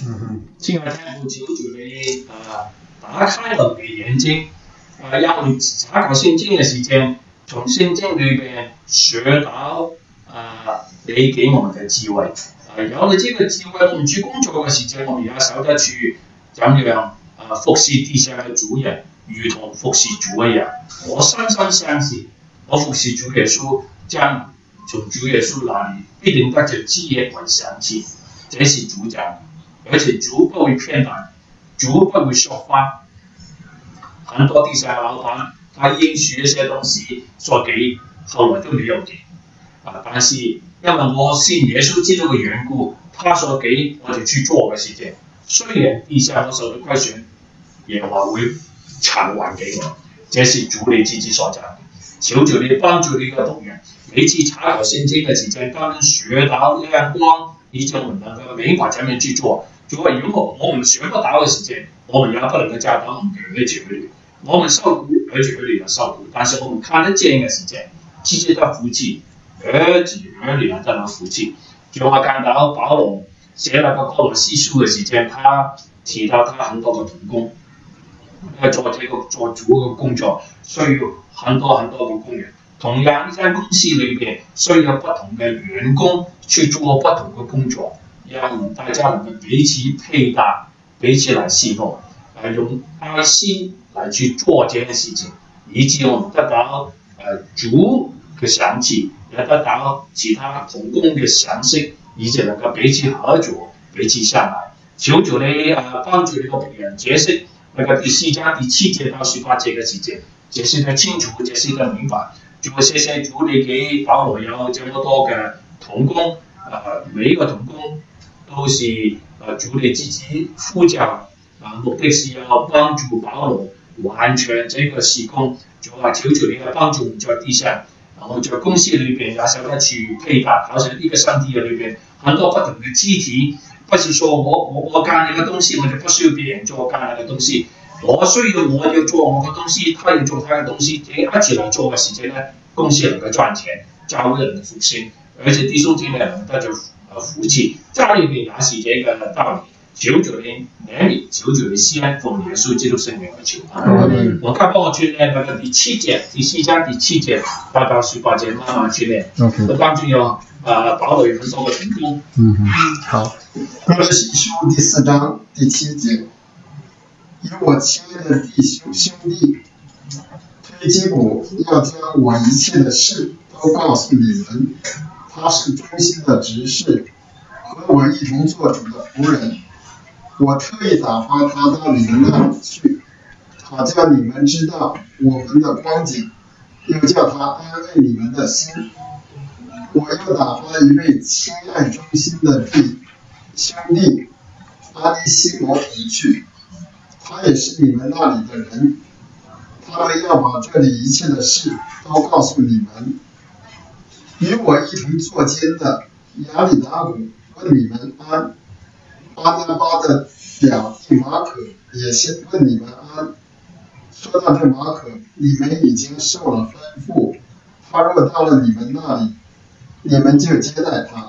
亲爱的天父，求主你打开了我们的眼睛，让我们查考圣经的时间，从圣经里边学到你给我们的智慧。有了这个智慧，我们去工作的时间，我们也晓得去怎样服侍地上的主人，如同服侍主一样。我深深相信，我服侍主耶稣，將從主耶穌那裡必定得着知益為賞賜，這是主講的，而且主不會偏袒，主不會說謊。很多地上的老闆，他應許一些東西說給，後來都沒有給。但是因為我信耶穌基督嘅緣故，他說給我就去做嘅事情。雖然地上我受到虧損，耶和華會償還給我，這是主你自己所講的。求主你幫助你嘅僕人，每次查考聖經嘅時間，當能學到亮光，以及我們能夠明白怎樣去做。如果我們學不到嘅時間，我們也不能夠教導我們嘅兒子女。我們受苦，兒子女也受苦，但是我們看得見嘅時間，直接的福氣，兒子兒女都能福氣。就我看到保羅寫那個哥羅西書嘅時間，他提到他很多個同工，做主嘅工作需要很多個工人。同樣一間公司裏邊需要不同嘅員工去做不同嘅工作，讓大家能夠彼此配搭，彼此來侍奉，用愛心來去做這件事情，以致我們得到主嘅賞賜，也得到其他同工嘅賞識，以致能夠彼此合作，彼此相愛。求主你幫助你個僕人解釋那個第4章第7節到18節嘅時間，解釋得清楚，解釋得明白。主謝謝主你給保羅有這麼多嘅同工，每一個同工都是主你自己呼召，目的是要幫助保羅完成這個事工。主求主你幫助我們在地上，我們在公司裏邊也曉得去配搭，好像一個身體裏邊很多不同嘅肢體，不是說我幹你嘅東西，我就不需要別人做我幹你嘅東西。我需要我要做我嘅東西，他要做他嘅東西，一起嚟做嘅時間呢，公司能夠賺錢，教會能夠復興，而且弟兄姊妹能得着福氣。家裏邊也是這個道理。求主你憐憫，求主你施恩，奉耶穌基督聖名而求。我看幫我去念那個第7節，第4章第7節到18節，慢慢去念。我當中有保羅有很多個同工。 好。哥羅西書第4章第7節。以我親愛的弟兄弟，推基古要將我一切的事都告訴你們，他是忠心的執事，和我一同做主的僕人。我特意打發他到你們那裡去，好叫你們知道我們的光景，又叫他安慰你們的心。我又打發一位親愛忠心的弟兄弟阿尼西摩回去。他也是你們那裡的人，他們要把這裡一切的事都告訴你們。與我一同作監的亞里達古問你們安，巴拿巴的表弟馬可也先問你們安。說到這馬可，你們已經受了吩咐，他若到了你們那裡，你們就接待他。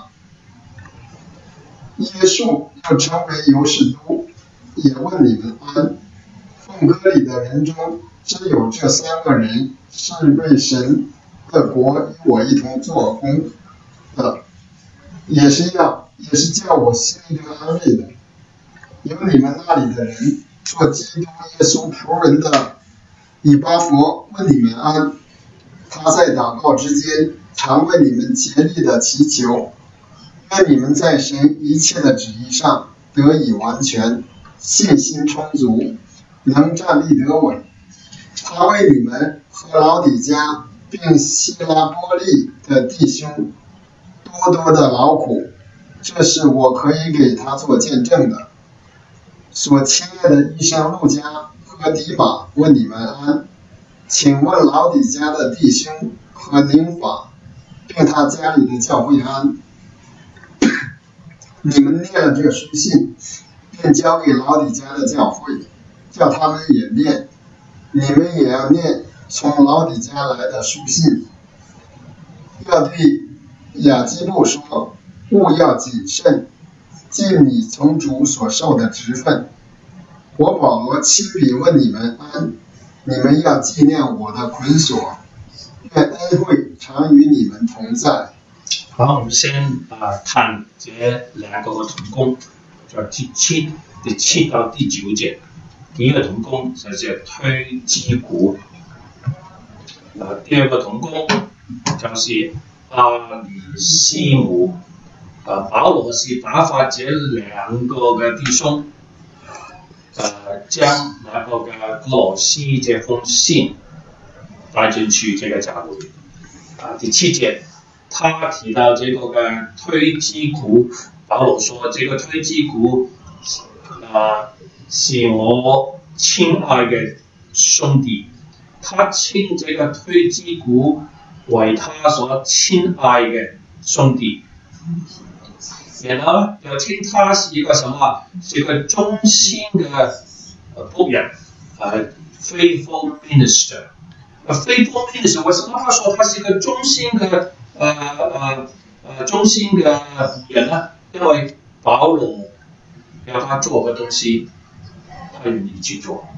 耶穌又稱為猶士都，也問你們安。奉歌裡的人中，只有這3個人是為神的國與我一同做工的，也是叫我心裡得安慰的。有你們那裡的人做基督耶穌僕人的以巴弗問你們安，他在禱告之間常為你們竭力的祈求，願你們在神一切的旨意上得以完全，信心充足，能站立得穩。他為你們和老底嘉並希拉波利的弟兄多多的勞苦，這是我可以給他做見證的。所親愛的醫生路加和迪馬問你們安，請問老底嘉的弟兄和寧法並他家裡的教會安。你們念了這書信，便交給老底嘉的教會，叫他們也念。你們也要念從老底嘉來的書信。要對亞基布說，務要謹慎， 尽你从主所受的职分。我保罗亲笔问你们安，你们要纪念我的捆锁，愿恩惠常与你们同在。 好，我们先看这两个同工，就第七到第9节。第一个同工就是推基古，第二个同工就是阿里西姆。保罗是打发这两个嘅弟兄，将那个嘅哥羅西這封信帶進去這個教會。第7節，他提到這個嘅推基古，保羅說：這個推基古是我親愛嘅兄弟。他稱這個推基古為他所親愛嘅兄弟。然後又稱他是一個什麼？是一個忠心嘅僕人，faithful minister。faithful minister， 為什麼他說他是一個忠心嘅僕人呢？因為保羅要他做嘅東西，他願意去做。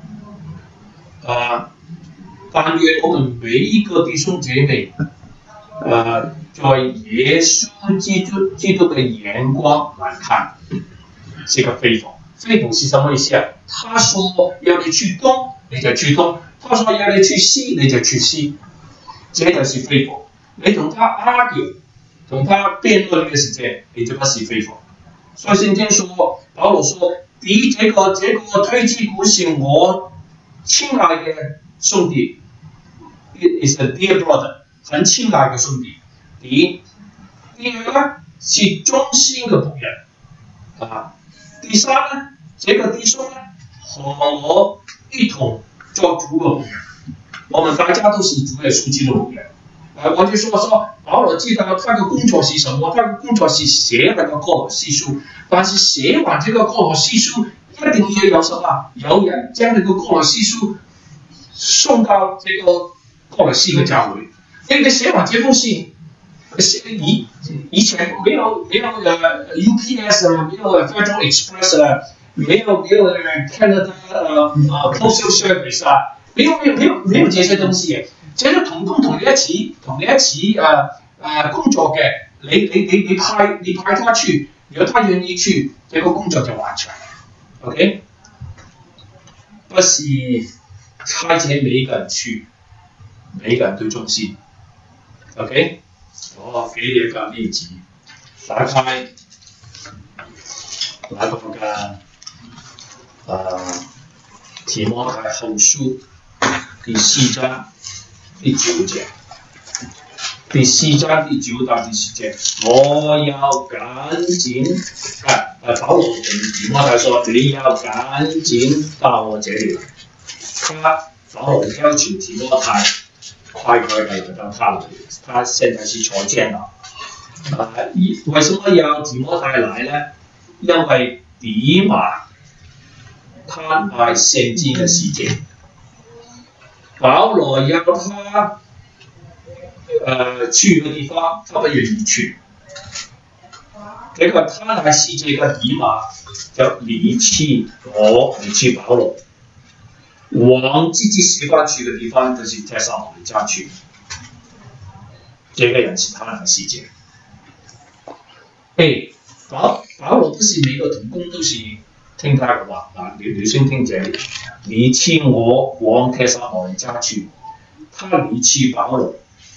但願我們每一個弟兄姐妹，在耶穌基督的眼光來看，是個faithful。faithful 是什麼意思啊？他說要你去東，你就去東；他說要你去西，你就去西。這就是 faithful。你同他 argue， 同他辯論嘅時間，你就不是 faithful。所以聖經說，保羅說：這個推基古是我親愛嘅兄弟 ，It is a dear brother， 很親愛嘅兄弟。第二呢是忠心嘅僕人。第三呢，這個弟兄呢和我一同做主嘅僕人，我們大家都是主耶穌基督的僕人。我就說保羅知道他的工作是什麼？他的工作是寫那個哥羅西書，但是寫完這個哥羅西書，一定要有什麼？有人將這個哥羅西書送到這個哥羅西嘅教會。你寫完這封信，以前沒有UPS 啊，沒有 Federal Express 啊，沒有 Canada Postal Service 啊，沒有這些東西。這些同工同你一起工作嘅，你派他去，如果他願意去，這個工作就完成。OK， 不是差遣每一個人去，每一個人都忠心。OK， 我給你一個例子，打開那個嘅提摩太後書第4章。第9節，第4章第9到第10節，我要趕緊保羅跟提摩太說，你要趕緊到我這裡來。保羅要求提摩太快地來到他那裡，他現在是坐監了。為什麼要提摩太來呢？因為底馬他愛聖經嘅事情。保羅要他去嘅地方，他不願意去。結果他乃是這個底馬就離棄我，離棄保羅，往自己喜歡去嘅地方，就是帖撒羅尼迦去。這個人是他乃是這。保羅不是每個同工都是聽他嘅話你先聽這裡。離棄我往帖撒羅尼迦去，他離棄保羅。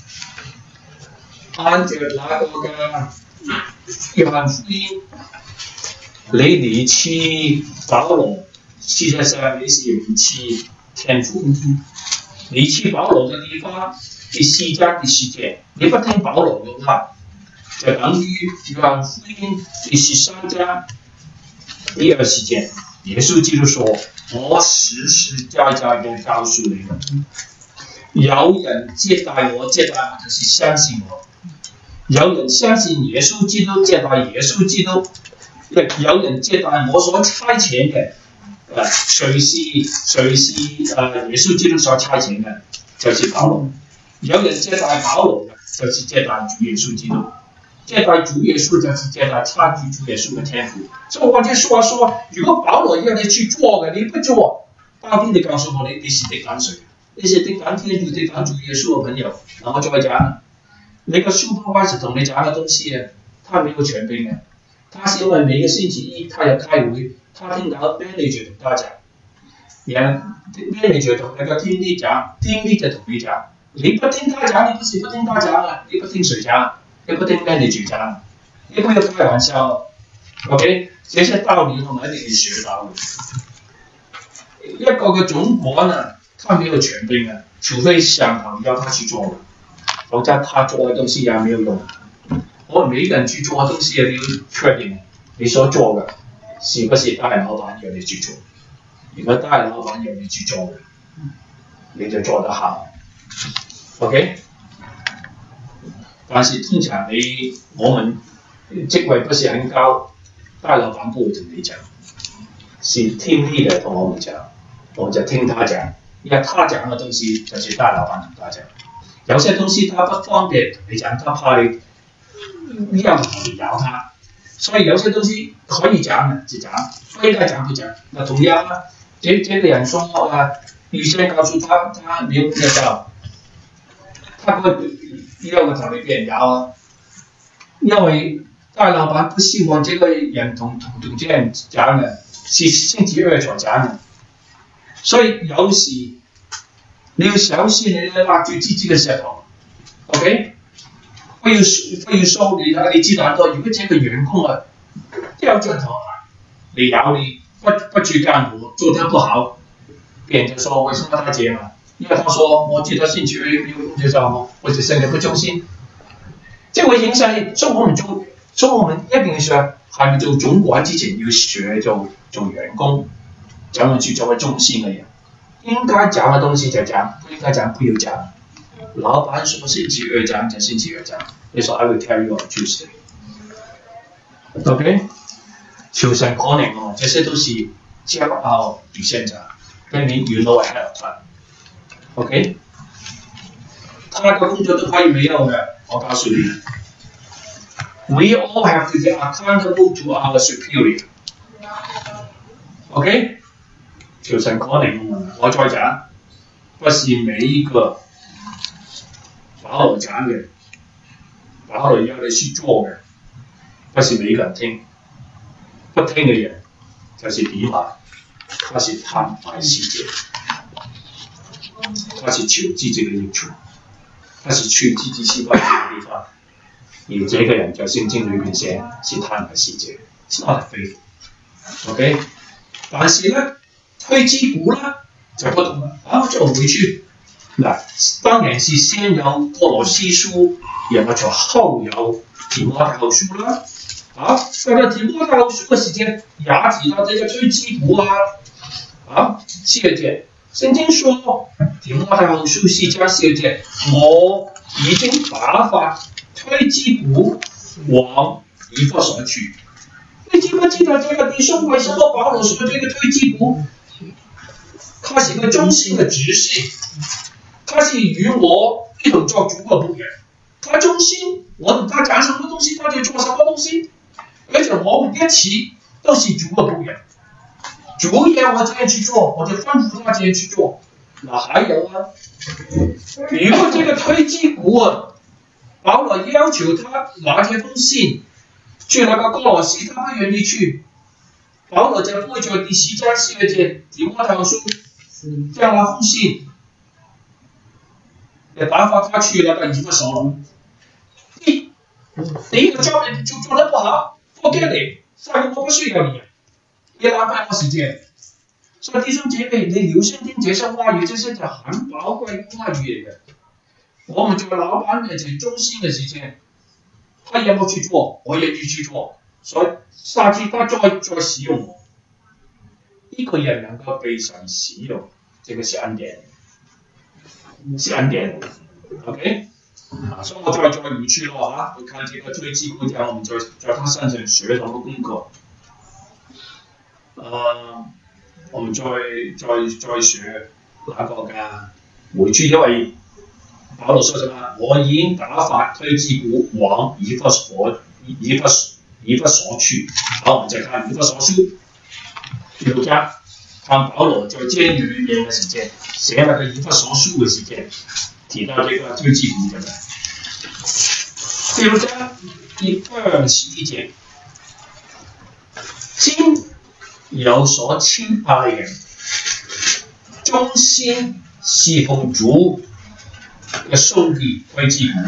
按照那個嘅約翰福音，你離棄保羅，事實上你是離棄天父。離棄保羅嘅地方，第4章第10節，你不聽保羅嘅話，就等於約翰福音第13章第20節，耶穌基督說：我實實在在地告訴你們，有人接待我就是相信我；有人相信耶穌基督接待耶穌基督，有人接待我所差遣嘅，誰是耶穌基督所差遣嘅，就是保羅；有人接待保羅嘅，就是接待主耶穌基督。 接待主耶稣就是接待差距主耶稣的天赋。所以我就说，如果保罗要你去做嘅，你不做，到底你告訴我你是敵緊誰？你是敵緊天主、敵緊主耶穌嘅朋友。然後再講，你個 supervisor 同你講嘅東西啊，他沒有權柄嘅，他是因為每個星期一他要開會，他聽到 manager 同他講，然 manager 同那個 team lead 講 ，team lead 就同你講，你不聽他講，你不是不聽他講啊，你不聽誰講？你不聽 manager 講，你不要開玩笑 ，OK？ 這些道理我們一定要學到嘅。一個嘅總管啊，他沒有權柄啊，除非上頭要他去做嘅，否則他做嘅東西也沒有用。我們每個人去做嘅東西也要確定你所做嘅是不是大老闆要你去做。如果大老闆要你去做嘅，你就做得好。OK？ 但是通常我們職位不是很高，大老闆不會同你講，是 team leader 同我們講，我們就聽他講，因為他講嘅東西就是大老闆同他講。有些東西他不方便同你講，他怕你要同你咬他，所以有些東西可以講的就講，不應該講不講。那同樣啊，這個人說預先告訴他你不知道，他不會要個同你俾人咬啊，因為大老闆不希望這個人同這人講嘅，是星期二才講嘅，所以有時你要小心，你要勒住自己嘅舌頭 ，OK？ 不要說你知道很多，如果這個員工啊掉轉頭嚟咬你，不去幹活，做得不好，別人就說為什麼他這樣啊？因為他說我記得星期二沒有工作上嗎？或者生活不中心，這會影響你。所以我們一定要學，係咪做總管之前要學做員工，怎樣去做個忠心嘅人。應該講嘅東西就講，不應該講不要講。老闆說星期二講就星期二講，你說 I will tell you on Tuesday。OK？ 求神可能哦，這些都是驕傲與現在，證明 you know ahead of time。OK？ 他個工作都可以沒有嘅，我告訴你。We all have to be accountable to our superior。OK？ 求神可能，我再講，不是每一個保羅講嘅，保羅要你去做嘅，不是每一個人聽，不聽嘅人就是點啊？他是貪愛世界，他是求自己嘅益處，他是去自己喜歡嘅地方，而這個人在聖經裏面寫是貪愛世界，是not faithful。OK？ 但是呢，推基古啦就不同啦，就回去嗱，當然是先有哥羅西書，然後就後有提摩太後書啦。那麼提摩太後書嘅時間也提到這個推基古啊，4節，聖經說提摩太後書4章4節，我已經打發推基古往以弗所去。你知不知道這個弟兄為什麼保羅說這個推基古？他是個忠心的執事，他是與我一同做主的僕人，他忠心，我同他講什麼東西，他就做什麼東西，而且我們一起都是主的僕人，主要我這樣去做，我就吩咐他這樣去做。那還有啊，如果這個推基古啊，保羅要求他拿這封信去那個哥羅西，他不願意去，保羅就不會在第10章4節提摩太後書將那封信也打發他去那個以弗所。第一個 job 你就做得不好 ，forget it，下個我不需要你，你浪費我時間。所以弟兄姐妹，你留心聽這些話語，這些就很寶貴的話語嚟嘅。我們做老闆嘅就忠心嘅事情，他有冇去做，我也要去做。所以下次他再使用我，一個人能夠被神使用，這個是恩典，是恩典。OK？ 所以我再回去咯嚇，我看這個推基古之後，我們在他身上學到個功課。我們再學那個嘅回去，因為保罗说什么？我因打发推基古往以弗所去。好，我们再看以弗所书6章，看保罗在监狱里面的时间，写那个以弗所书的时间，提到这个推基古的。6章第21节，今有所轻怕的人，忠心侍奉主的兄弟推基古，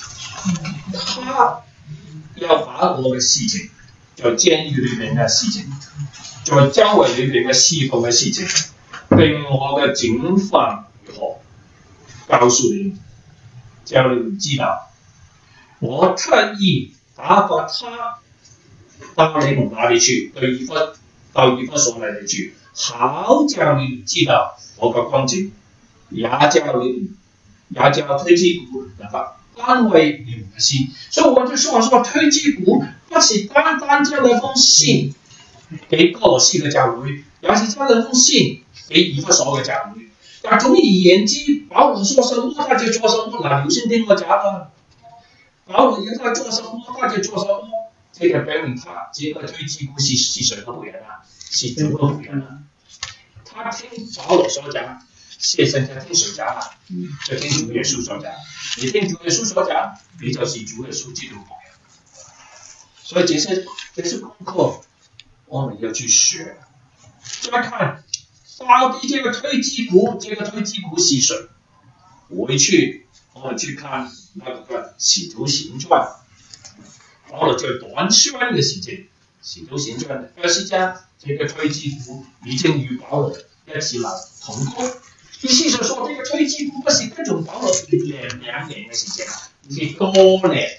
他要把我的事情，在监狱里面的事情，在教会里面的侍奉的事情，并我的警犯如何，告诉你，叫你知道。我特意打发他到你们那里去，到以弗所那里去，好叫你们知道我的光景，也叫推基古能够安慰你们的心。所以我就说推基古不是单单将那封信给哥罗西的教会，也是将那封信给以弗所的教会。但总而言之，保罗说什么他就做什么，那留心听我讲啊。保罗要他做什么，他就做什么。这个表明他这个推基古是谁的仆人啊？是主的仆人啊。他听保罗所讲，谢神在听谁讲啊？就听主耶稣所讲。你听主耶稣所讲，你就是主耶稣基督仆人。所以这些功课我们要去学。再看到底这个推基古是谁？回去我们去看那个使徒行传，保罗在短宣的时间，使徒行传20章，这个推基古已经与保罗一起来同工。意思是说，这个推基古不是跟从保罗2年的时间，是多年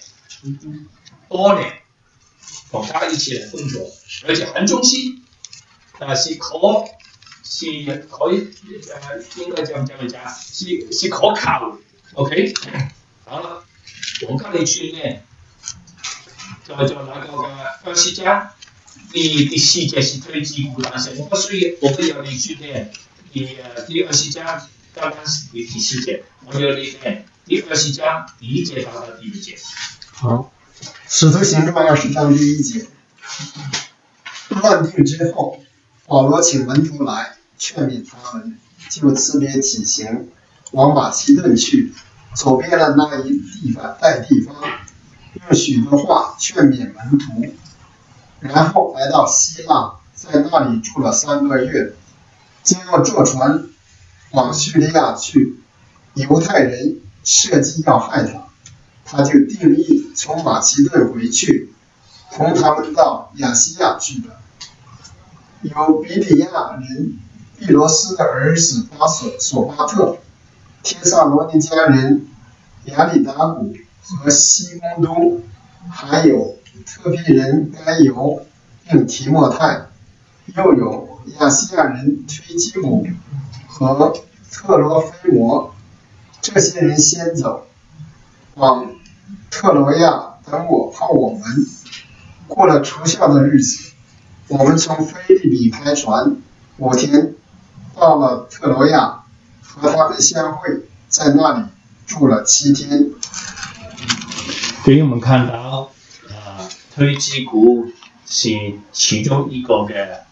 同他一起来工作，而且很忠心，是可以应该这样讲，是可靠的。OK， 好了，我们看你去念，就那个20章第4节是推基古，但是我不要你去念第20章，刚刚是第4节，我要你念第20章第1节到第6节。 好，使徒行传20章第1节，断定之后，保罗请门徒来劝勉他们，就辞别起行，往马其顿去，走遍了那一带地方，用许多话劝勉门徒，然后来到希腊，在那里住了3个月，将要坐船往叙利亚去，犹太人设计要害他，他就定义从马其顿回去，同他们到亚细亚去了。有比利亚人毕罗斯的儿子索巴特，帖撒罗尼迦人亚里达古和西公都，还有特庇人该犹并提莫泰，又有亚细亚人推基古和特罗菲摩。这些人先走，往特罗亚等我泡我们。过了除酵的日子，我们从腓立比开船5天，到了特罗亚，和他们相会，在那里住了7天。 所以我们看到，推基古是其中一个的，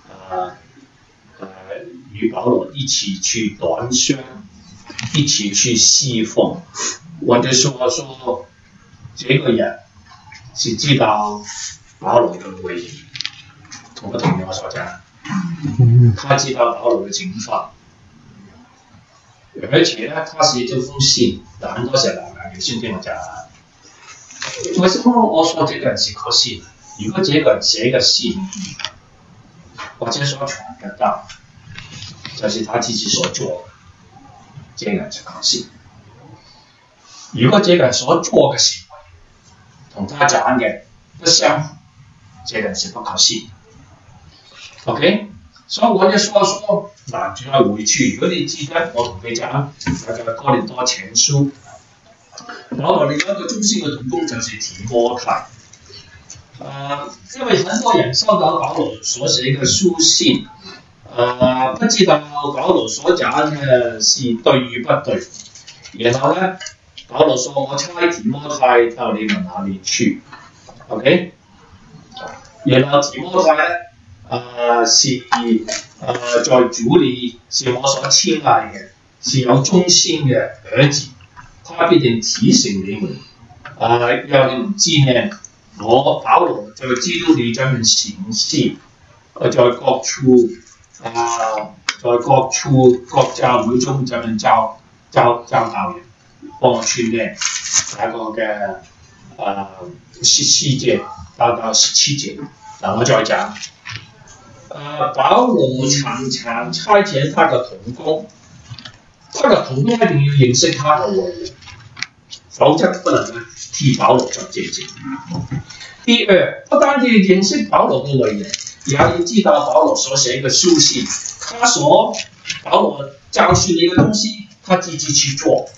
与保罗一起去短宣，一起去侍奉。我就说，这个人是知道保罗的为人，同不同意我所讲？他知道保罗的情况，而且呢，他写这封信，很多时候有先听我讲。为什么我说这个人是可信？如果这个人写个信，或者所传得到，就是他自己所做的，这个人是可信。如果这个人所做的行为同他讲的不相符，这个人是不可信。OK， 所以我就说，那就要回去。如果你记得我同你讲那个哥林多前书，保罗另一个中心的同工就是提摩太。因为很多人收到保罗所写的书信，不知道保罗所讲的是对与不对。 然后呢，保罗说：“我差提摩太到你们那里去。” OK， 然後提摩太呢，是在主裏是我所親愛嘅，是有忠心嘅兒子，他必定提醒你們，讓你們知呢，我保羅在基督裏這樣行事，在各處各教會中這樣教導人，幫我傳嘅那個嘅細節。到17節，那我再講。保羅常常差遣他的同工，他的同工一定要認識他的為人，否則不能替保羅作見證。第二，不單要認識保羅的為人，也要知道保羅所寫的書信，保羅教訓你的東西，他積極去做，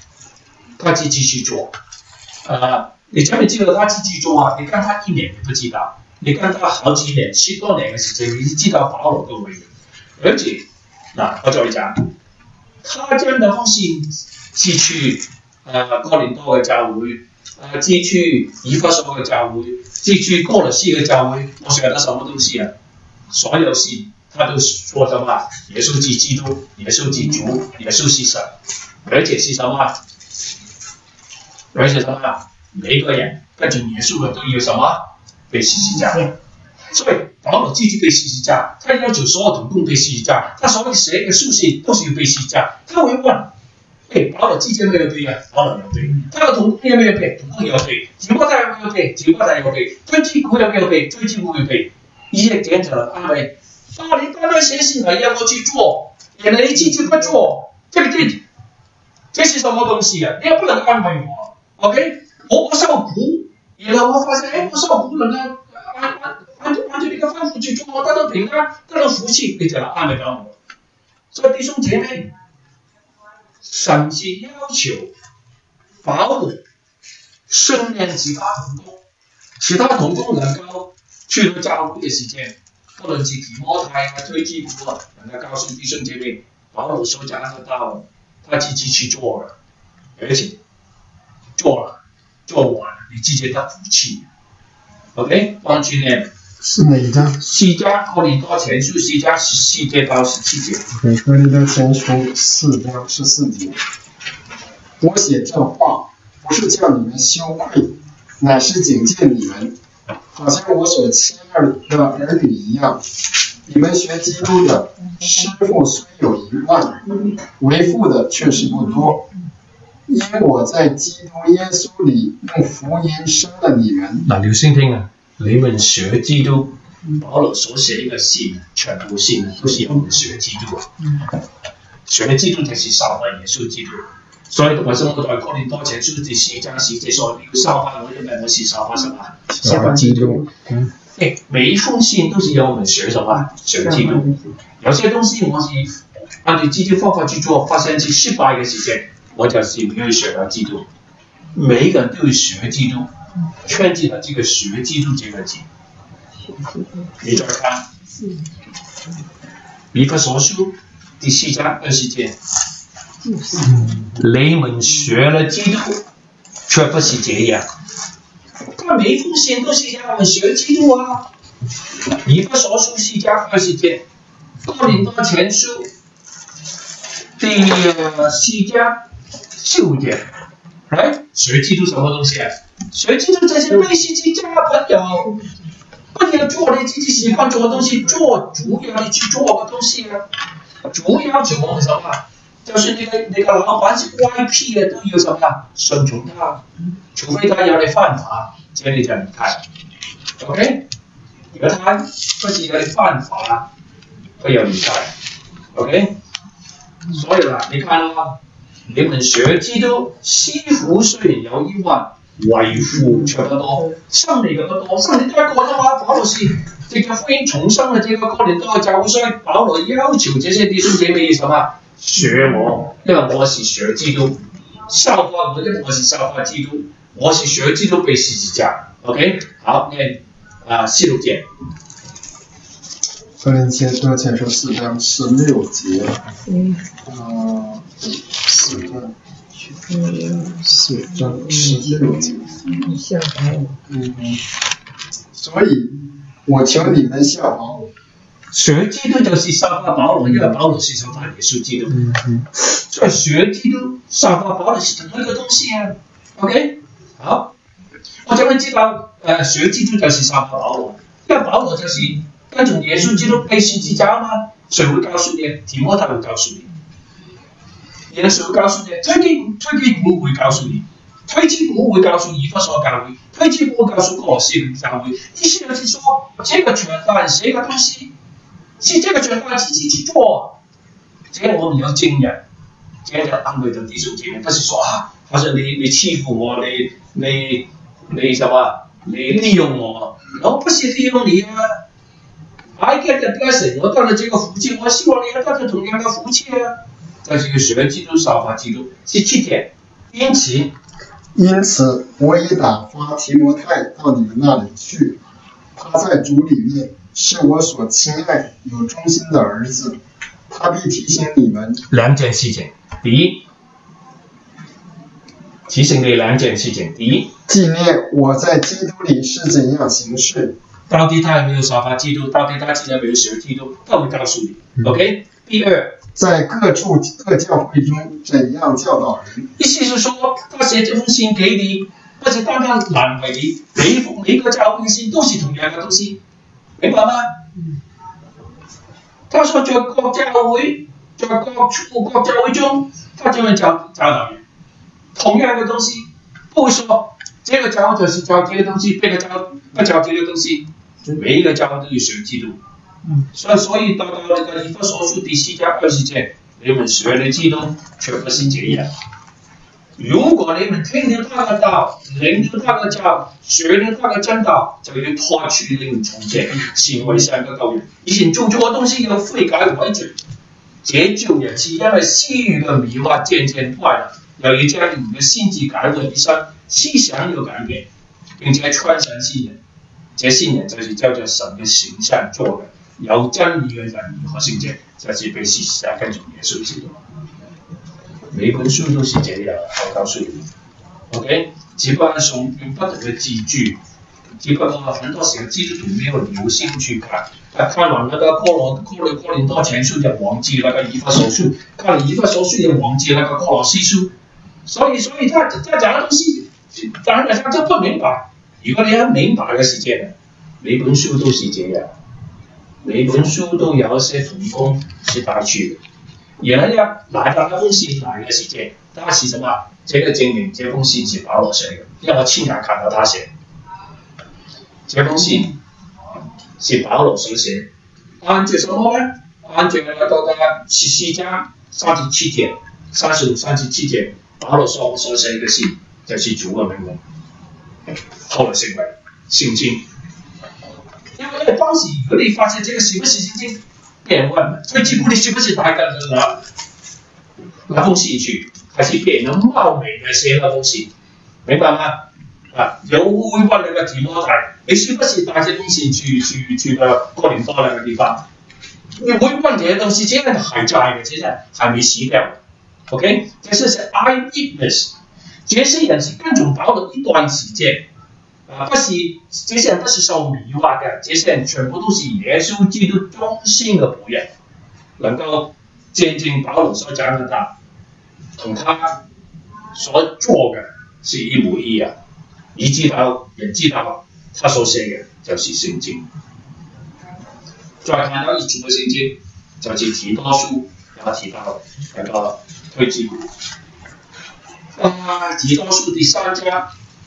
你知唔知道他積極做啊？你跟他1年你不知道，你跟他好幾年、10多年嘅時間，你就知道保羅的為人。而且，我再講，他將那封信寄去哥林多嘅教會，寄去以弗所嘅教會，寄去哥羅西嘅教會，我寫了什麼東西啊？所有信他都說什麼？耶穌是基督，耶穌是主，耶穌是神，而且是什麼？每個人跟住耶穌的都要什麼？被十字架。所以保羅自己被十字架，他要求所有同工被十字架，他所有寫嘅書信都是要被十字架。他會問：保羅自己有沒有對啊？保羅有對。他的同工有沒有背？同工有背。提摩太有沒有背？提摩太有背。推基古有沒有背？推基古有背。一些簡短的安慰。你單單寫信來讓我去做，原來你自己不做，這是什麼東西啊？你也不能安慰我。OK， 我受苦，然後我發現，我受苦能夠按照你嘅吩咐去做，我得到平安，得到福氣，你就來安慰到我。所以弟兄姐妹，神是要求保羅訓練其他同工能夠去到教會嘅時間，不論是提摩太推基古能夠告訴弟兄姐妹，保羅所講的道，他自己去做了，而且做完你自己得福氣。OK， 幫住呢是哪一章 ？4章哥林多前書4章14節到17節。 對，哥林多前書4章14節。我寫這話不是叫你們羞愧，乃是警戒你們，好像我所親愛的兒女一樣。你們學基督的師傅雖有1萬，為父的卻是不多。因我在基督耶穌裡用福音生了你們。 留心聽啊！你們學基督，保羅所寫嘅信，全部信都是我們學基督。學基督就是效法耶穌基督。所以為什麼在哥林多前書第4章10節說要效法我，因為我是效法什麼？效法基督。每一封信都是要我們學什麼？學基督。有些東西我是按照基督方法去做，發現是失敗嘅事情。我就是沒有學到基督，每一個人都要學基督，圈記了這個學基督這個字。你再看以弗所書第4章20節，你們學了基督，卻不是這樣。他每一封信都是讓我們學基督啊。以弗所書4章20節，哥林多前書第4章9節，學基督什麼東西啊？學基督這些背十字架，不要做你自己喜歡做的東西，做主要你去做的東西啊。主要求我們什麼？就是你個老闆是乖僻的，都要什麼？順從他，除非他要你犯法，這你就離開。OK， 如果他不是要你犯法，不要離開。OK， 所以啦，你看啦。你們學基督，師傅雖然有1萬，為父卻不多，生你嘅不多，生你得一個啫嘛。保羅是藉着福音重生嘅這個哥林多嘅教會，所以保羅要求這些弟兄姐妹什麼？學我，因為我是學基督，效法我，因為我是效法基督，我是學基督被十字架。OK， 好，念16節。 哥林多前書4章16節。4段 4章16节。所以，我求你们效法我。 学基督就是效法保罗，因为保罗是效法耶稣基督。所以学基督、效法保罗是同一个东西啊。OK， 好，我怎么知道学基督就是效法保罗？因为保罗就是跟从耶稣基督背十字架嘛。谁会告诉你？提摩太会告诉你。耶稣会告诉你，推基古会告诉你，推基古会告诉以弗所教会，推基古会告诉哥罗西教会。意思就是说，这个传道是一个东西，是这个传道自己去做。这个我们要经验，这个安慰的弟兄姐妹，不是说啊，好像你欺负我，你什么？你利用我，我不是利用你啊。I get the blessing， 我得了这个福气，我希望你也得到同样的福气啊。这是学基督、效法基督，是7点。因此，我也打发提摩太到你们那里去。他在主里面是我所亲爱、有忠心的儿子。他必提醒你们2件事情。第一，提醒你2件事情。第一，纪念我在基督里是怎样行事。到底他有没有效法基督？到底他今天有没有学基督？他会告诉你。OK。第二，在各教会中怎样教导人？意思是说，他写这封信给你，不是单单难为你，每个教会的信都是同样的东西，明白吗？他说在各教会，在各教会中，他就会教导人同样的东西，不会说这个教就是教这个东西，别个教不教这个东西。每一个教会都有学基督，所以到那个以弗所书第4章20节，你们学的基督却不是这样。如果你们听了他的道，领了他的教，学了他的真道，就要脱去你们从前行为上的旧人，以前做错的东西要悔改为准。这旧人是因为私欲的迷惑渐渐坏了，又要将你们的心智改为一新，思想要改变，并且穿上新人。这信仰就是照着神的形象做的，有真理的人和聖者，就是被事實上跟從耶穌基督。每本書都是這樣，我告訴你 ，OK， 只不過用不同的字句，只不過很多時候基督徒沒有留心去看，看完那個哥林多前書就忘記那個以弗所書，看了以弗所書就忘記那個哥羅西書，所以他講的東西，當然他就不明白。如果你很明白嘅事情，每本書都是這樣，每本書都有一些同工是帶去的。然後拿到那封信來嘅時間，他是什麼？這個證明這封信是保羅寫的，因為我親眼看到他寫。這封信是保羅所寫，按照什麼呢？按照那個14章37節、36、37節，保羅所寫嘅信就是主嘅命令。後來成為聖經，因為當時如果你發現這個是不是聖經，被人問，推基古你是不是帶緊那封信去，還是別人冒昧的寫那封信，明白嗎？有會問那個提摩太，你是不是帶這封信去個哥林多那個地方？你會問這些東西，這個還在嘅，這些還沒死掉。OK， 這是 eyewitness。這些人是跟從保羅一段時間，這些人不是受迷惑的，這些人全部都是耶穌基督忠心的僕人，能夠見證保羅所講的道，同他所做的是一模一樣，以致到人知道他所寫嘅就是聖經。再看到一組嘅聖經，就是提多書也提到那個推基古。提多書第3章，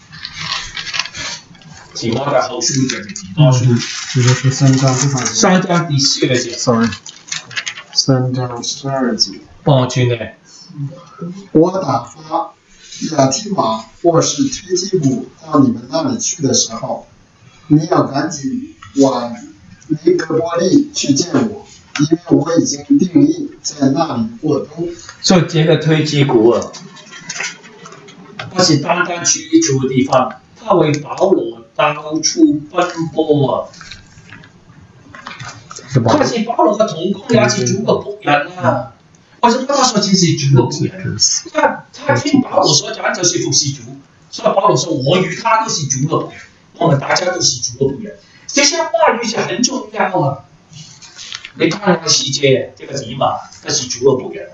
提摩太後書就是提多書。提多書3章多少節？3章第12節。Sorry。3章12節。幫我轉呢。我打發亞提馬或是推基古到你們那裡去的時候，你要趕緊往尼哥波利去見我，因為我已經定義在那裡過冬。所以這個推基古啊。不是單單去一處地方，他為保羅到處奔波啊！他是保羅嘅同工，也是主嘅僕人啊！ 为什么他说这是主的仆人？他听保罗所讲就是服侍主，所以保罗说我与他都是主的仆人，我们大家都是主的仆人。这些话语是很重要啊！你看那个世界，这个人嘛，都是主的仆人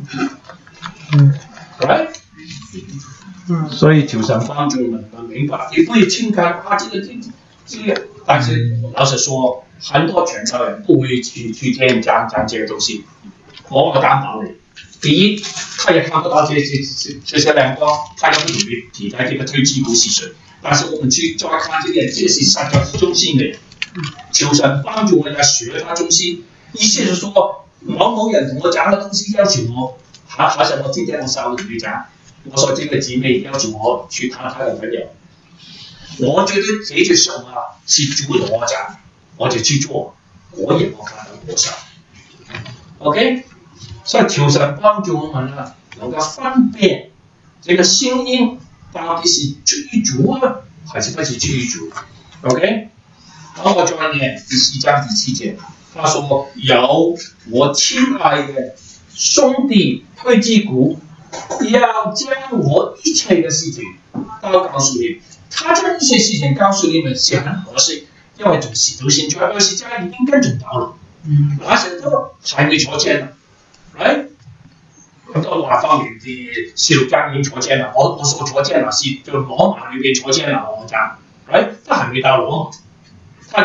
啊。所以求神帮助我们明白，你不会轻看啊这个，但是老实说，很多传道人不会去听讲这个东西。我担保你，第一，他也看不到这些亮光，他也不努力替代这个推机股是谁。但是我们去再看这个，这是三角中心的，求神帮助我们学他中心。意思是说，某人同我讲的东西要求我，好像我今天我稍微跟你讲，我说这个姊妹要求我去谈他的朋友，我觉得这句说话是主同我讲，我就去做，我也没看到多少。OK， 所以求神帮助我们呢，能够分辨这个声音到底是出于主啊，还是不是出于主 ？OK， 然后我再念第4章第7节，他说：“有我亲爱的兄弟推基古，要将我一切的事情都告诉你。他将一些事情告诉你们是很合适，因为从使徒行传20章已经跟准到了。那时都还没出现呢，right？ 很多话方面的16章已经出现了，我说出现了是就罗马那边出现了，我讲 ，right？ 他还没到罗马，他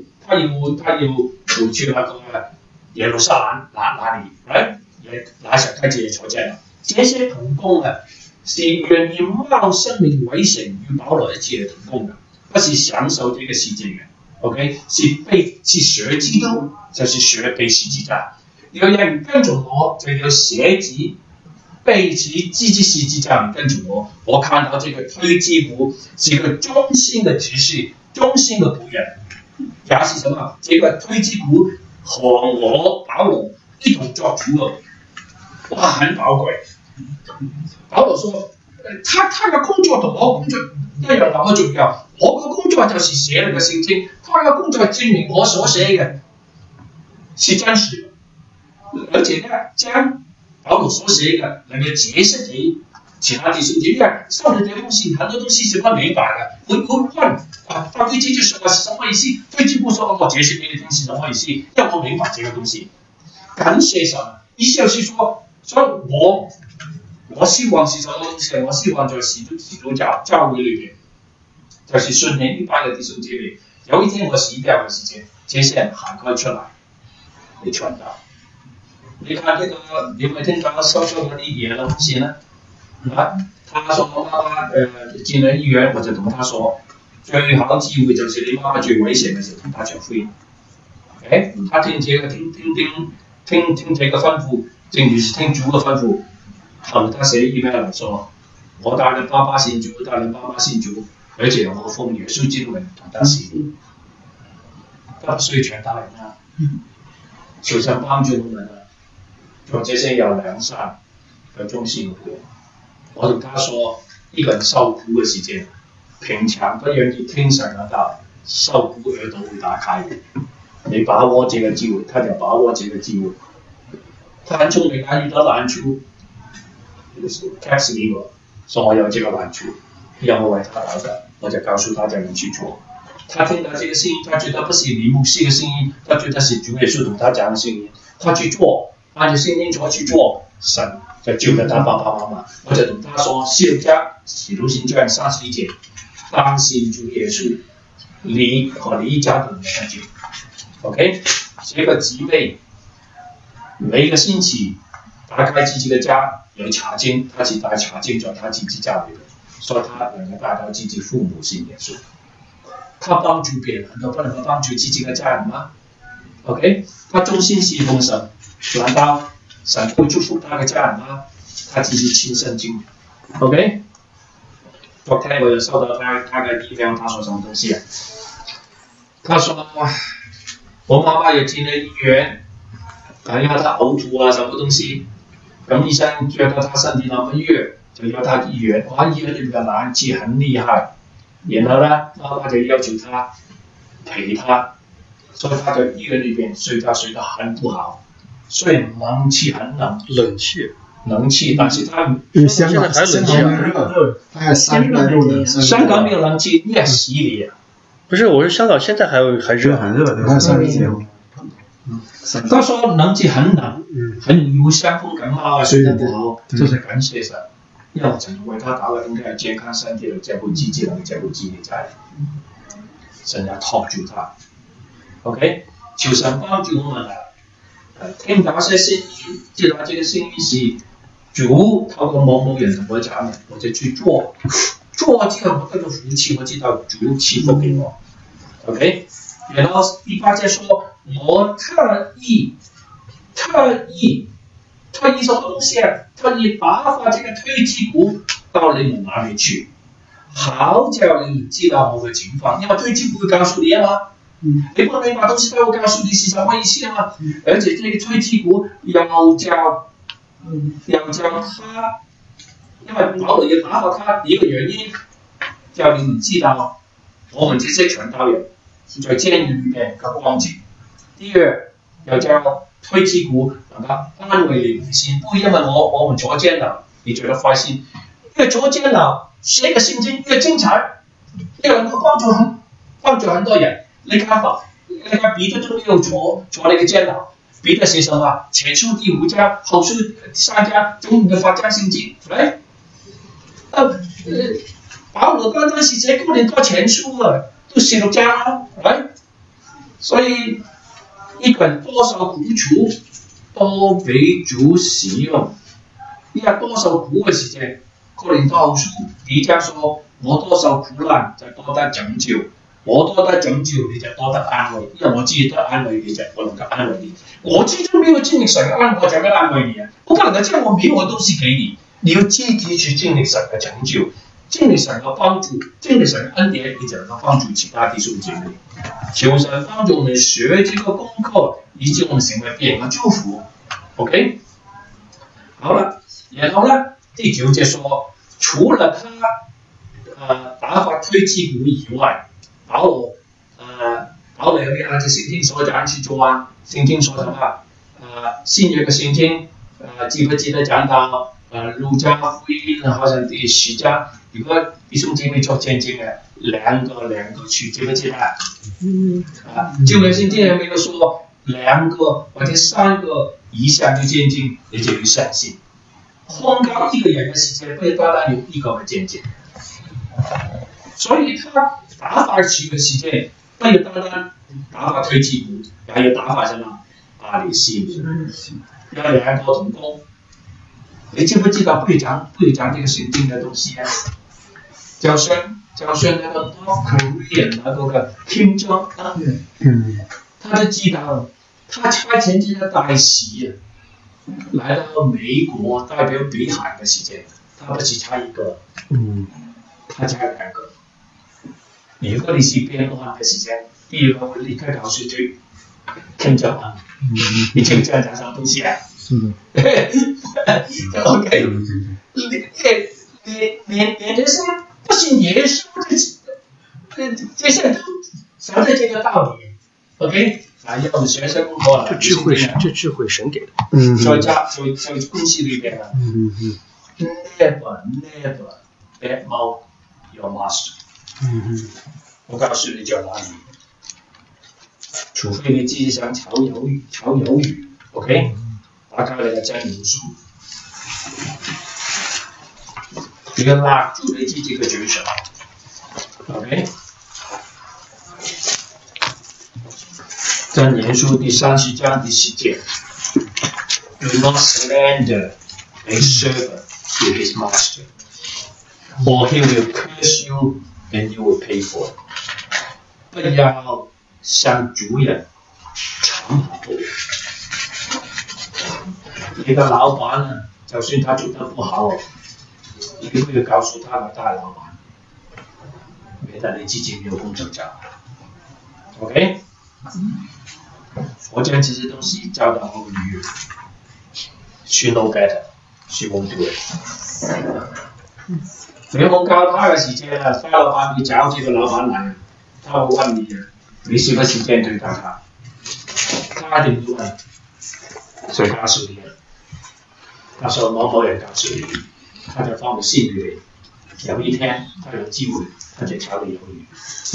有去那个耶路撒冷哪里 ，right？ 也那时开始也出现了。这些同工啊，是愿意冒生命危险与保罗一起的同工的，不是享受这个世界的 ，OK？ 是学基督，就是学背十字架。有人跟着我，就要写字背起自己十字架，你跟着我。我看到这个推基古是一个忠心的执事，忠心的仆人，也是什么？这个推基古和我保罗一同做主了，哇，很宝贵。保罗说，他的工作同我工作一樣那麼重要。我個工作就是寫那個聖經，他的工作證明我所寫嘅是真實的，而且呢，將保羅所寫嘅能夠解釋給其他弟兄姐妹，上面的東西很多東西是不明白的，會問啊，到底這句說話是什麼意思？推基古說我解釋給你聽是什麼意思？要我明白這個東西。感謝神，意思就是說，所以我希望是什麼東西？我希望在使徒教會裏面，就是順利一般的弟兄姐妹，有一天我死掉的時間，這些人還可以出來，你傳道。你看這個，你有沒有聽到收咗嗰啲嘢的東西呢？啊，他說我媽媽進了醫院，我就同他說，最好機會就是你媽媽最危險的時候，同他講福音。哎，他聽這個聽這個吩咐，正如是聽主的吩咐。後他寫 email 嚟說，我帶你爸爸信主，帶你媽媽信主，而且我奉耶穌基督名同他洗禮，他不需要傳道人啊，求神幫助我們啊，做這些有良善和忠心的人。我同他說，一個人受苦嘅時間，平常不願意聽神嘅道，受苦耳朵會打開的。你把握這個機會，他就把握這個機會。他很聰明，他遇到難處。text 給我，說我有這個難處，讓我為他禱告，我就告訴他這樣去做。他聽到這個聲音，他覺得不是李牧師的聲音，他覺得是主耶穌同他講的聲音，他去做，按照聖經所去做，神就救了他爸爸媽媽。我就同他說，16章使徒行傳31節，當信主耶穌，你和你一家都沒得救。OK， 這個姊妹每個星期打開自己的家。有查經，他是帶查經在他自己家裏的，所以他能夠帶到自己父母信耶穌。他幫助別人，都不能夠幫助自己的家人嗎 ？OK， 他忠心侍奉神，難道神會祝福他的家人嗎？他自己親身經歷。OK， 昨天我有收到他的 email， 他說什麼東西啊？他說我媽媽也進了醫院，因為她嘔吐啊，什麼東西。咁醫生覺得他身體那麼弱，就要他醫院。哇，醫院裏面的冷氣很厲害，然後呢，媽媽就要求他陪他，所以他在醫院裏邊睡覺睡得很不好， 所以冷气很冷， 冷气， 但是它因为香港现在还有冷气啊热，它要360度的。 香港没有冷气，你也洗脸。 不是，我说香港现在还热， 很热的。 你看30 他说冷气很冷，很有伤风感冒啊，睡得不好，这是感谢神。要成为他打了应该健康身体的这部机器人，这部机理在，神要托住他。OK， 求神帮助我们啊！聽到些聲音，知道這個聲音是主透過某人同我講嘅，我就去做，做之後我得到福氣，我知道主賜福給我。OK， 然後第8節說，我特意什麼東西啊？特意打發這個推機鼓到你們那裡去，好叫你們知道我嘅情況，因為推機鼓會告訴你啊嘛。你不能把東西都告訴你是什麼意思嗎？而且這個推機鼓要叫他，因為保羅要打發他一個原因，叫你們知道我們這些傳道人在監獄裏面嘅光景。第二，要叫推機鼓能夠安慰你們心，不因為我們坐監了，你覺得開心，越坐監了，寫個聖經越精彩，越能夠幫助很多人。你看吧，彼得都沒有坐那個監牢，彼得寫什麼？前書第5章，後書第3章，總的發章聖經，來，保羅剛剛是寫哥林多前書啊，都16章啊，來，所以一個人多受苦楚都俾主使用，你有多受苦嘅時間，哥林多後書第1章說，我多受苦難就多得拯救。我多得拯救你就多得安慰，因為我知道安慰你就我能夠安慰你。我最終沒有經歷神嘅安慰，我怎麼安慰你啊？不可能的，這樣我沒有東西給你。你要積極去經歷神嘅拯救，經歷神嘅幫助，經歷神嘅恩典，你就能夠幫助其他弟兄姐妹。求神幫助我們學這個功課，以致我們成為別人嘅祝福。OK， 好了，然後呢，第9節說，除了他打發推機鼓以外。保羅有啲按照聖經所講去做啊。聖經說什麼？新約嘅聖經記不記得講到路加福音好像第10章，如果弟兄姐妹做見證嘅兩個去，記不記得？舊約聖經有沒有說2個或者3個以上嘅見證，你就要相信。控告一個人嘅時間，不單單有一個嘅見證，所以他打發去嘅時間，不要單單打發推機鼓，也要打發什麼？阿里斯米，要2個同工。你知不知道不要講這個聖經嘅東西啊？就算那個 North Korean 那個Kim Jong Un，他就知道，他差遣這個大使來到美國代表北韓嘅時間，他不是差一個，他差2個。如果你是邊個嘅時間，第2個會立刻告訴佢Kim Jong Un，你知唔知道講什麼東西啊？OK， 連這些不信耶穌的這些人都曉得這個道理。OK， 要我們學生功課了。 這智慧神給的。 所以關係裏邊啊，never badmouth your master。我告訴你在哪裡，除非你自己想炒魷魚 ，OK？ 打開你嘅真言書，你要勒住你自己嘅嘴唇 ，OK？ 真言書第30章第10節 ，Do not slander a servant to his master, or he will curse you and you will pay for it。不要向主人傳口。你個老闆啊，就算他做得不好，你都要告訴他個大老闆，免得你自己沒有工作做。OK？ 我將這些東西教導我個女兒 ，she know better, she won't do it。你有冇教他嘅時間啊？大老闆你找這個老闆來，他會問你，你是不是針對他？他一定會問。 所以告诉你，他说某某人告诉你，他在放在心里面，有一天他有机会，他就调理鱿鱼。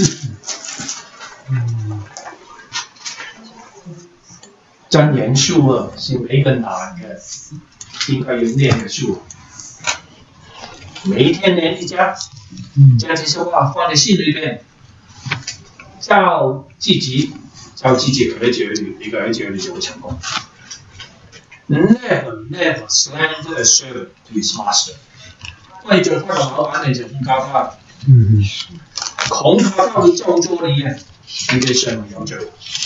真言术啊，是每个男的应该要念的书。每一天念一家，将这些话放在心里边，叫自己而解一个而解你就会成功。Never slander a servant to his master。为着他的老板，你就控告他，恐怕他会咒诅你啊！你对神有罪。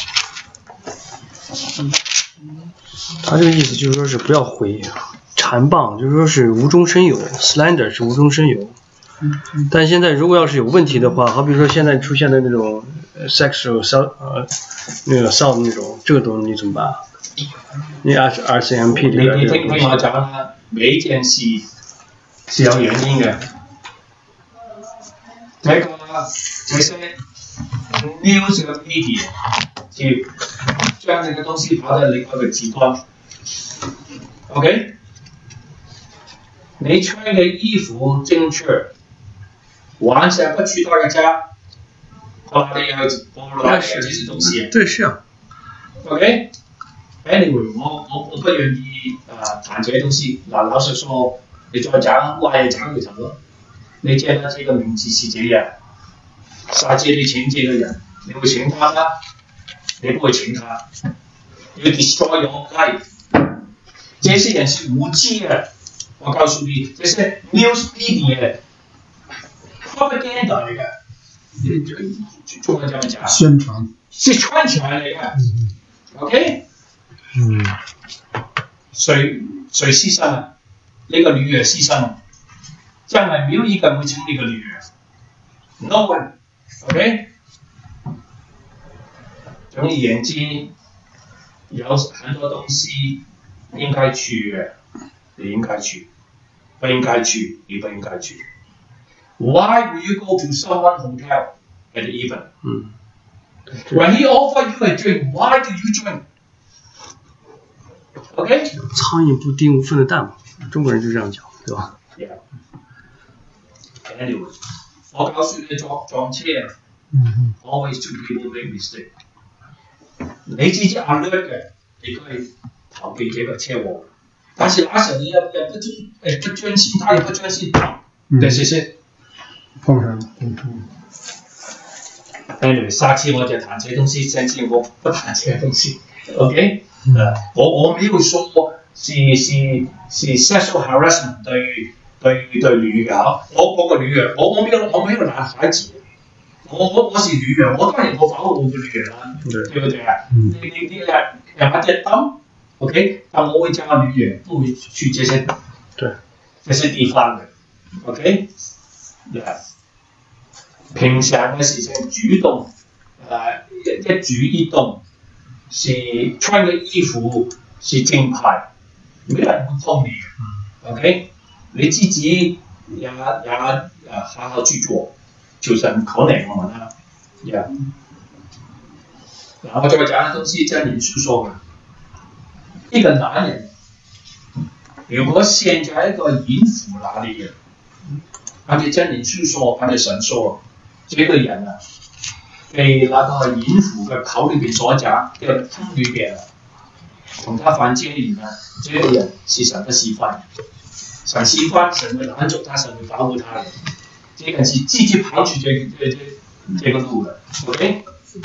他这个意思就是说是不要回缠棒，就是说是无中生有 ，slander 是无中生有。但现在如果要是有问题的话，好比说现在出现的那种 sexual 那个 assault 那种，这个东西你怎么办？你 RCMP 里边你听我讲啊，每一件事是有原因嘅。这些 news 嘅 media 就將這個東西跑到另外一個極端。OK， 你穿嘅衣服正確，晚上不去他的家，他的要暴露這些東西。 對，是啊。 OK。Anyway， 我不願意談這些東西。老實說，你再講，我也講回頭了。你見到這個名字是這樣，殺這你請這個人，你會請他嗎？你不會請他。你要 destroy your life。這些人是無知嘅，我告訴你，這些 news media propaganda 嚟嘅，中文怎麼講？ 宣傳。 是傳傳嚟嘅。OK。誰犧牲啊？呢個女兒犧牲啊！將來沒有一個人會請呢個女兒 ，no one。OK。總而言之，有很多東西應該去嘅，你應該去；不應該去，你不應該去。Why will you go to someone's hotel at the evening? When he offer you a drink, why do you drink? OK？ 苍蝇不叮无缝的蛋嘛，中国人就這樣講，對吧 ？Yeah。Anyway， 我告訴你撞車 ，always two people make mistake。你自己 alert 嘅，你可以逃避這個車禍。但是那時候你也不專心，他也不專心，對，謝謝。 碰上。 Anyway， 下次我就談這東西，上次我不談這個東西。OK？我沒有說是 sexual harassment 對女嘅，我個女嘅，我沒有男孩子，我是女嘅，我當然我保護我個女嘅啦，對不對啊？你兩把隻燈 ，OK？ 但我會教女嘅，不會去這些地方嘅 ，OK？ 平常嘅事情主動一舉一動。是穿嘅衣服是正牌，沒人會碰你嘅。OK， 你自己也好好去做，就是很可能我們啦。嗱，我再講嘅東西真言書說嘅，一個男人如果陷在一個淫婦那裡嘅，而且真言書說，而且神說，這個人啊。被那個淫婦嘅口裏邊所講嘅湯裏邊，同他犯奸淫啊！這個人是神的示範，神示範，神會攔住他，神會保護他嘅。這個人是自己跑出這個路嘅。OK。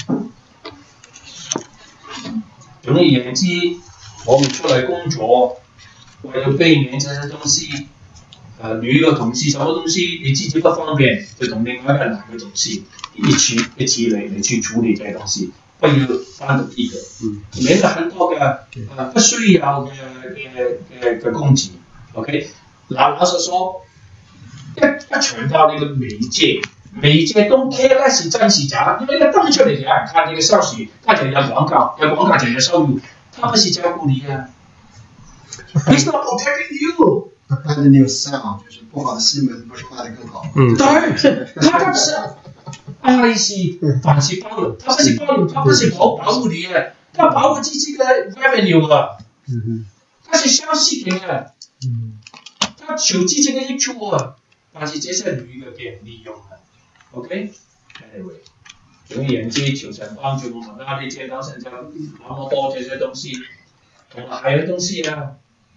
總而言之，我們出來工作，為了避免這些東西，女嘅同事什麼東西，你自己不方便，就同另外一個男嘅同事。一起嚟去處理這些東西，不要單獨一個。沒有很多嘅不需要嘅工資。OK， 老實說，一強調呢個媒介都 care 咧是真是假，因為一登出嚟有人看你嘅消息，他就有廣告，有廣告就有收入，他不是照顧你啊。He's not protecting you。 但是你有 sell， 就是不好的新聞不是賣得更好。 對，他是。愛是凡事包容，他不是包容，他不是保護你嘅，他保護自己嘅 revenue 啊。 他是消息的呀，他手机这个一出啊，但是这些女的被人利用了 ，OK？Anyway， 总而言之，求神帮助我们啊！你见到现在那么多这些东西，同埋还有东西啊，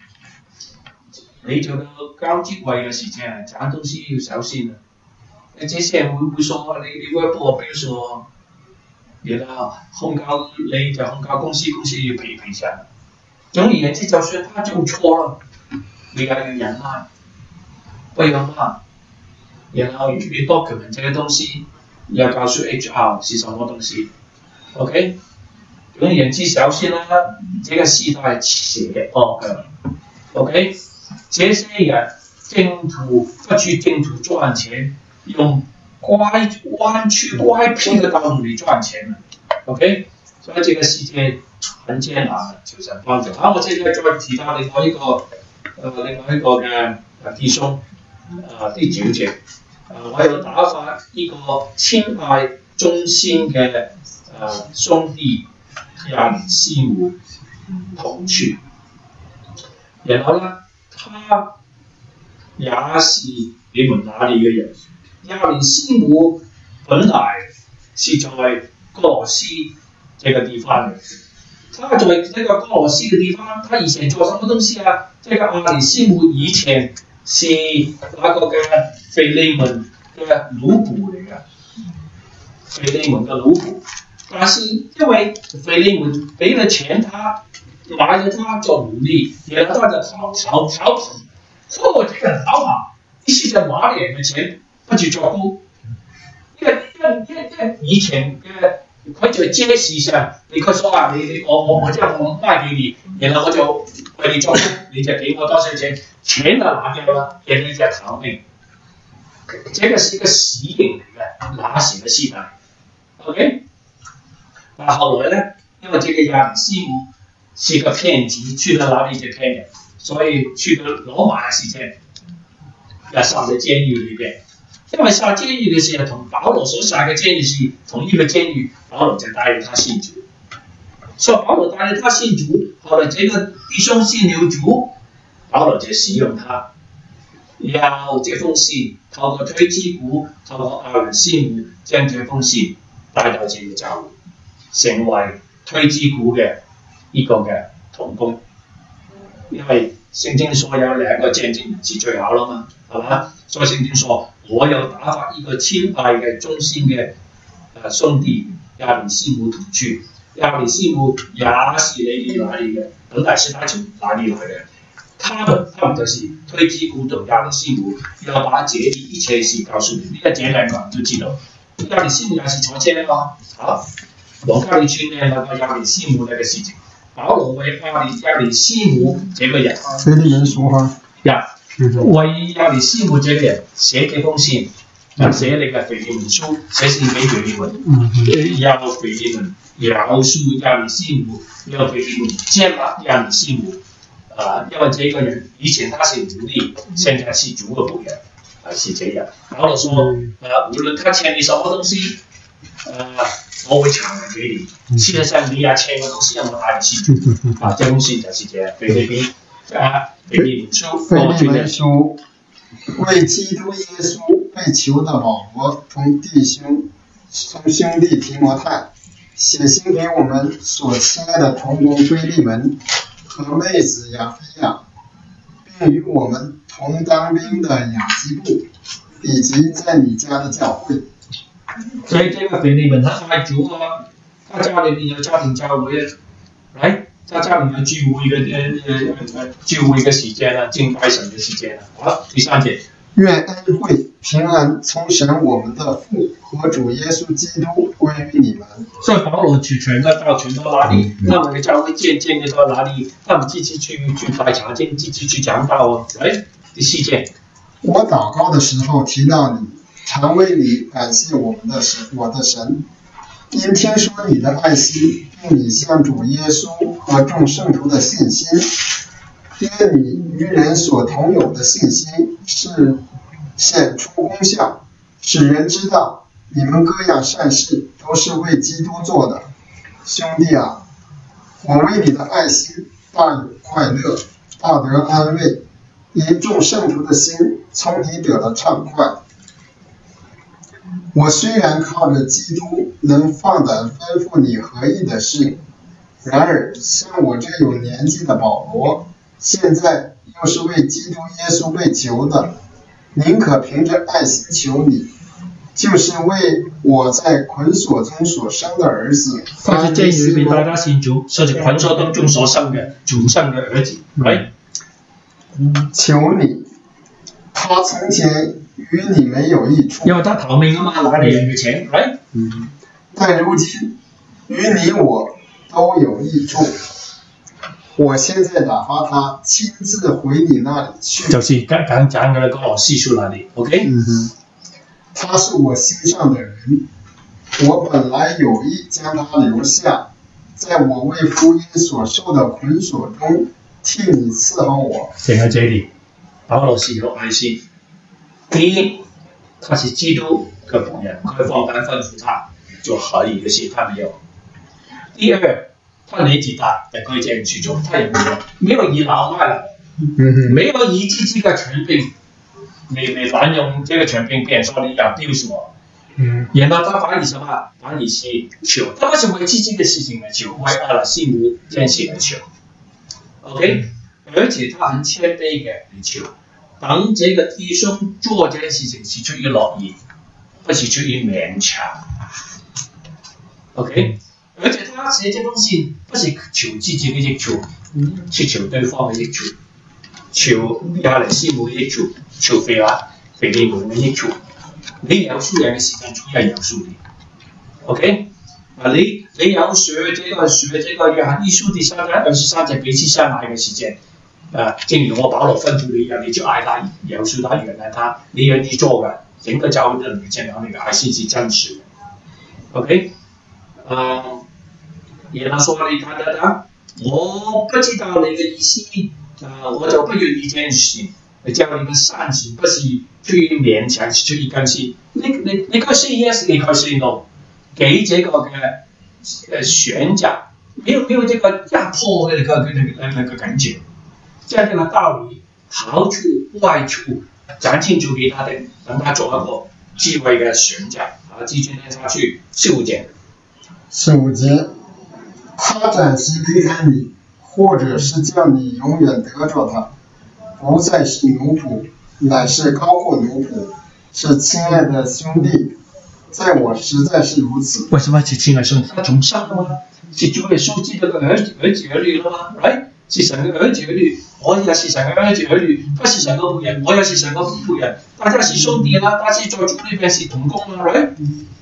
你做到高職位嘅事情，揀東西要小心啊！這些人會說你會不我標說，然後控告你就控告公司，公司要賠償。總而言之，就算他做錯了，你也要忍耐，不要罵。然後你 document 這個東西，要告訴 HR 是什麼東西 ，OK？ 總而言之，小心啦，這個時代邪惡嘅 ，OK？ 這些人政府不去政府賺錢，用彎曲歪僻的道路嚟賺錢 ，OK？ 所以這個世界很艱難，求神幫助。好，我現在再提到另外一個嘅弟兄，第9節，我要打發一個親愛忠心嘅兄弟亞尼西姆同去，然後呢，他也是你們那裡嘅人。亞尼西姆本來是在哥羅斯這個地方嘅，他在這個哥羅斯嘅地方，他以前做什麼東西啊？這個亞尼西姆以前是那個嘅腓利門嘅奴僕嚟嘅，腓利門嘅奴僕，但是因為腓利門俾了錢他，買了他做奴隸，然後他就逃跑。哦，這個逃跑，你現在拿點嘅錢不去做工，因為以前嘅佢在街市上，你佢說啊，我將我賣給你，然後我就為你做工，你就給我多少錢，錢就拿掉了，然後你就逃命。這個是一個死刑嚟嘅，那時嘅時代 ，OK？ 但後來呢，因為這個亞尼西姆是個騙子，去到哪裡就騙人。所以去到羅馬嘅時間，要上在監獄裏邊。因為上監獄嘅時候，同保羅所上嘅監獄是同一個監獄，保羅就帶領他信主。所以保羅帶領他信主，後來這個弟兄信了主，保羅就使用他，要這封信透過推基古，透過亞尼西姆將這封信帶到這個教會，成為推基古嘅一個嘅同工。因為聖經說有兩個見證人是最好啦嘛，係嘛？所以聖經說我有打發一個親愛嘅忠心嘅兄弟亞尼西姆同去，亞尼西姆也是你哋那裡嘅，本來是他從哪裡來嘅？他們就是推基古同亞尼西姆，要把這一切事告訴你，這兩個人都知道。亞尼西姆也是坐車嘛，好，我教你串聯那個亞尼西姆那個事情。保羅為亞尼西姆這個人， 腓利門書哈， 為亞尼西姆這個人寫這封信，寫你嘅腓利門書，寫信給腓利門，要腓利門描述亞尼西姆，要腓利門接納亞尼西姆，因為這個人以前他是奴隸，現在是主嘅僕人，是這樣。保羅說，無論他欠你什麼東西，我會償還給你。事實上，你也欠我東西，我帶你信主。這封信就是這樣，腓利門書， 為基督耶穌被囚的保羅同兄弟提摩太，寫信給我們所親愛的同工腓利門和妹子亞非亞，並與我們同當兵的亞基布，以及在你家的教會。 所以這個腓利門他愛主啊，他家裏面有家庭教會啊，來，他家裏面聚會嘅時間啊，敬拜神嘅時間啊。好，第3節。 願恩惠平安從神我們的父和主耶穌基督歸於你們。 所以保羅傳到哪裡，他們嘅教會漸嘅到哪裡，他們自己去帶查經，自己去講道啊。來，第4節。 我禱告的時候提到你，常為你感謝我的神，因聽說你的愛心，並你向主耶穌和眾聖徒的信心，因為你與人所同有的信心是顯出功效，使人知道你們各樣善事都是為基督做的。兄弟啊，我為你的愛心大有快乐，大得安慰，因众圣徒的心从你得了畅快。我虽然靠着基督能放胆吩咐你合意的事，然而像我这有年纪的保罗，现在又是为基督耶稣被囚的，宁可凭着爱心求你，就是为我在捆锁中所生的儿子。 他是监狱被大家信主，是在捆锁当中所生的主生的儿子，right？ 求你，他从前与你没有益处， 因为他逃命啊嘛，拿你人的钱，right？ 但如今与你我都有益处。我现在打发他亲自回你那里去， 就是刚讲的哥罗西书那里 ，OK？ 他是我心上的人，我本来有意将他留下，在我为福音所受的捆锁中替你伺候我。 现在这里，保罗是有爱心。第一，他是基督的仆人，可以放胆吩咐他做合理的事，他没有。第二，他年纪大，也可以这样去做，他也没有倚老卖老，没有以自己的权柄，你滥用这个权柄，别人说你要丢什么，然后他反而什么？反而是求，他不是为自己的事情来求，为了信徒这件事来求 ，OK？而且他很谦卑的来求，当这个弟兄做这件事情是出于乐意，不是出于勉强 ，OK？而且他写这东西不是求自己的益处，是求对方的益处，求亚里西姆的益处，求腓利门的益处。你有数人嘅時間，總係有數你。OK？你有學這個約翰一書第3章23節彼此相愛嘅時間，正如我保羅吩咐你一樣，你就愛他，有數他，原來他，你願意做嘅，整個教會的裏見到你的愛心是真實的。OK？然後說你看他，我不知道你嘅意思，我就不願意這件事。叫你們善行，不是出於勉強，是出於甘心。你可以 say yes， 你可以 say no， 給這個嘅選擇，沒有這個壓迫的那個感覺。這樣的道理，好處壞處講清楚給他哋，讓他做一個智慧嘅選擇，基準讓他去修剪。 15節，他暫時離開你，或者是叫你永遠得着他。不再是奴仆，乃是高過奴仆，是親愛的兄弟，在我實在是如此。 為什麼是親愛兄弟？他重生了嗎？是主耶穌基督的兒子兒女了嗎 ？Right？ 是神的兒子兒女，我也是神的兒子兒女，他是神的僕人，我也是神的僕人，大家是兄弟啦，大家在主裏邊是同工啦 ，Right？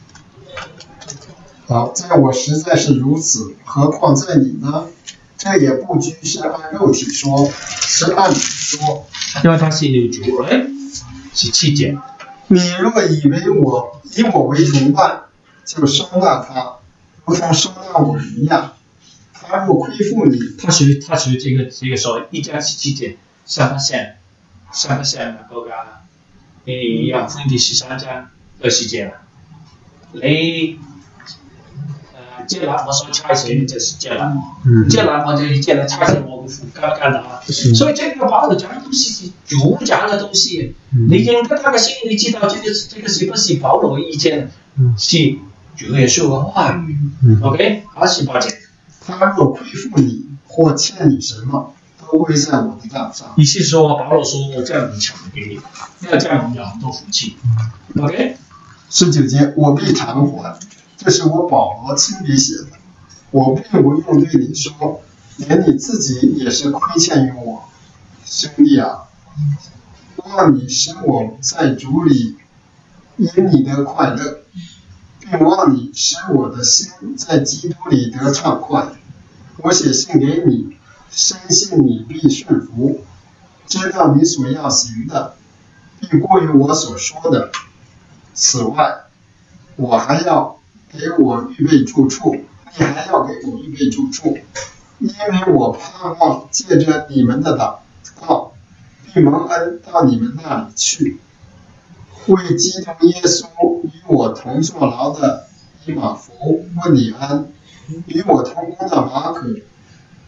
好，在我實在是如此，何況在你呢？這也不拘是按肉體說，是按理說。 因為他是你主，right？ 是7節。 你若以我為同伴，就收納他，如同收納我一樣。他若虧負你， 他屬於這個所謂1章17節3%那個約翰福音第13章20節啦。你接納我所差遣的，就是接納我，接納我就是接納差遣我的父幹的。所以這個保羅講的東西是主講的東西，你認得他的心，你知道這個是不是保羅的意見，是主耶穌的話語。OK， 28節。 他若虧負你或欠你什麼，都歸在我的賬上。 意思說，保羅說我這樣子搶給你，那這樣你有很多福氣。OK， 19節，我必償還。這是我保羅親筆寫的，我並不用對你說，連你自己也是虧欠於我，兄弟啊，望你使我在主裡因你得快樂，並望你使我的心在基督裡得暢快。我寫信給你，深信你必順服，知道你所要行的，必過於我所說的。此外，我還要給我預備住處，你還要給我預備住處，因為我盼望借着你們的禱告，必蒙恩到你們那裡去。為基督耶穌與我同坐牢的以馬孚問你安，與我同工的馬可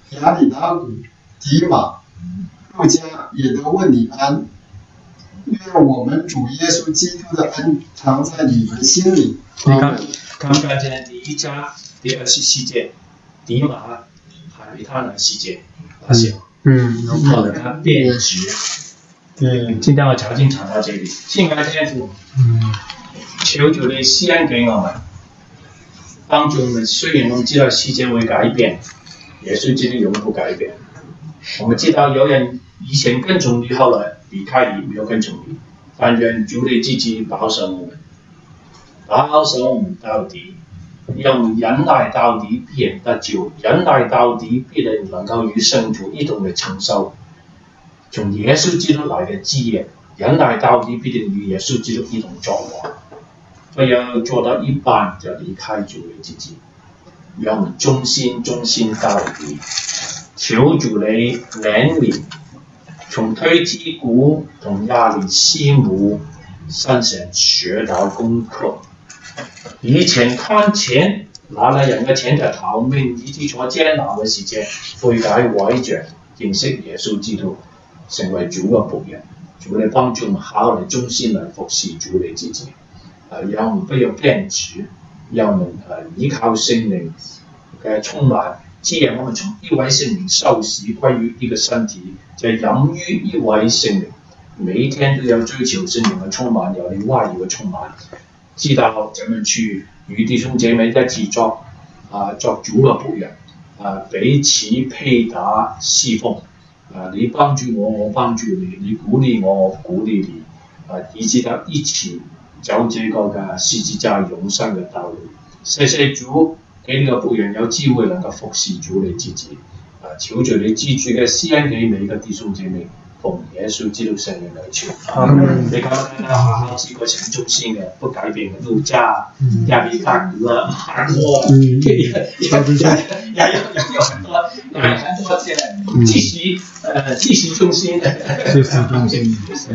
亚里达古、迪马、路加也都问你安。愿我们主耶稣基督的恩常在你们心里。 你看见第1章第24节，迪马还比他来细节，发现好的，他变直。今天我查经查到这里，亲爱的天父，求主你施恩给我们，帮助我们。虽然我们知道世界会改变，耶稣基督永不改变。我们知道有人以前跟从你，后来离开你，没有跟从你。但愿主你自己保守我们，保守我们到底，用忍耐到底，必然得救；忍耐到底，必然能够与圣徒一同的承受从耶稣基督来的基业。忍耐到底，必定与耶稣基督一同作王。不要做到一半就离开主你自己，让我们忠心到底。求主你怜悯，从推基古同亚里西姆身上学到功课。以前看錢，拿了人嘅錢就逃命，以致坐艱難嘅時間悔改委着，認識耶穌基督，成為主嘅僕人。主你幫助我們好嚟忠心嚟服侍主你自己。讓我們不要變直，讓我們依靠聖靈嘅充滿。既然我們從一位聖靈受洗歸於一個身體，就飲於一位聖靈，每一天都要追求聖靈嘅充滿，有你話語嘅充滿，知道怎麼去與弟兄姐妹一起作主嘅僕人，彼此配搭侍奉。你幫助我，我幫助你；你鼓勵我，我鼓勵你。以致到一起走這個嘅十字架永生嘅道路。謝謝主。俾呢個僕人有機會能夠服侍主你自己，朝住你資助嘅施恩給每個弟兄姐妹，奉耶穌基督聖名嚟求。你講緊好好幾個城中心嘅不改變嘅路加、亞比卡古啊、馬可，也有很多這寄宿中心的。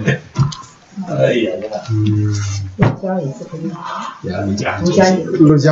哎呀， 路加也是可以， 路加